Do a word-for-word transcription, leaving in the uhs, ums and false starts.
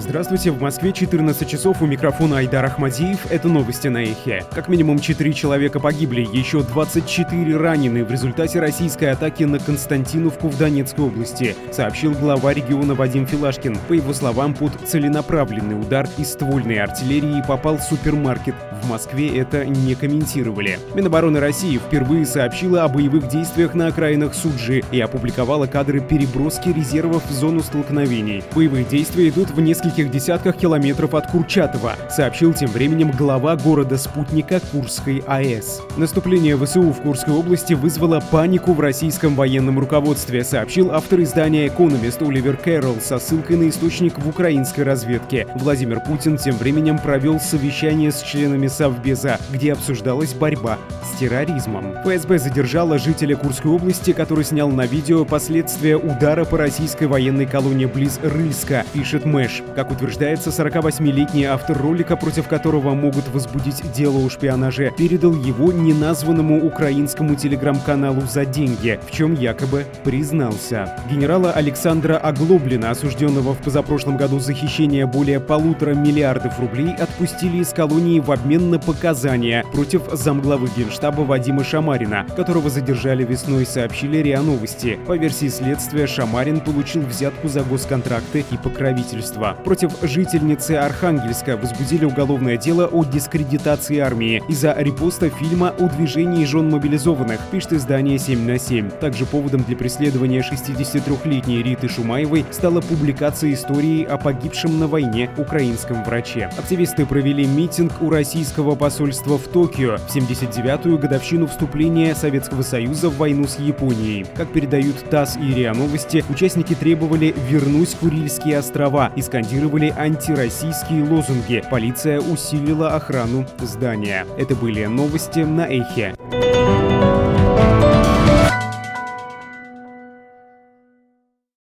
Здравствуйте, в Москве четырнадцать часов, у микрофона Айдар Ахмадиев. Это новости на Эхе. Как минимум четыре человека погибли, еще двадцать четыре ранены в результате российской атаки на Константиновку в Донецкой области, сообщил глава региона Вадим Филашкин. По его словам, под целенаправленный удар из ствольной артиллерии попал супермаркет. В Москве это не комментировали. Минобороны России впервые сообщила о боевых действиях на окраинах Суджи и опубликовала кадры переброски резервов в зону столкновений. Боевые действия идут в нескольких десятках километров от Курчатова, сообщил тем временем глава города-спутника Курской АЭС. Наступление ВСУ в Курской области вызвало панику в российском военном руководстве, сообщил автор издания «Экономист» Оливер Кэрролл со ссылкой на источник в украинской разведке. Владимир Путин тем временем провел совещание с членами Совбеза, где обсуждалась борьба с терроризмом. ФСБ задержала жителя Курской области, который снял на видео последствия удара по российской военной колонии близ Рыльска, пишет Мэш. Как утверждается, сорокавосьмилетний автор ролика, против которого могут возбудить дело о шпионаже, передал его неназванному украинскому телеграм-каналу за деньги, в чем якобы признался. Генерала Александра Оглоблина, осужденного в позапрошлом году за хищение более полутора миллиардов рублей, отпустили из колонии в обмен на показания против замглавы Генштаба Вадима Шамарина, которого задержали весной, сообщили РИА Новости. По версии следствия, Шамарин получил взятку за госконтракты и покровительство. Против жительницы Архангельска возбудили уголовное дело о дискредитации армии из-за репоста фильма о движении жен мобилизованных, пишет издание семь на семь. Также поводом для преследования шестидесятитрёхлетней Риты Шумаевой стала публикация истории о погибшем на войне украинском враче. Активисты провели митинг у российского посольства в Токио в семьдесят девятую годовщину вступления Советского Союза в войну с Японией. Как передают ТАСС и РИА Новости, участники требовали вернуть Курильские острова и скандировали антироссийские лозунги. Полиция усилила охрану здания. Это были новости на Эхе.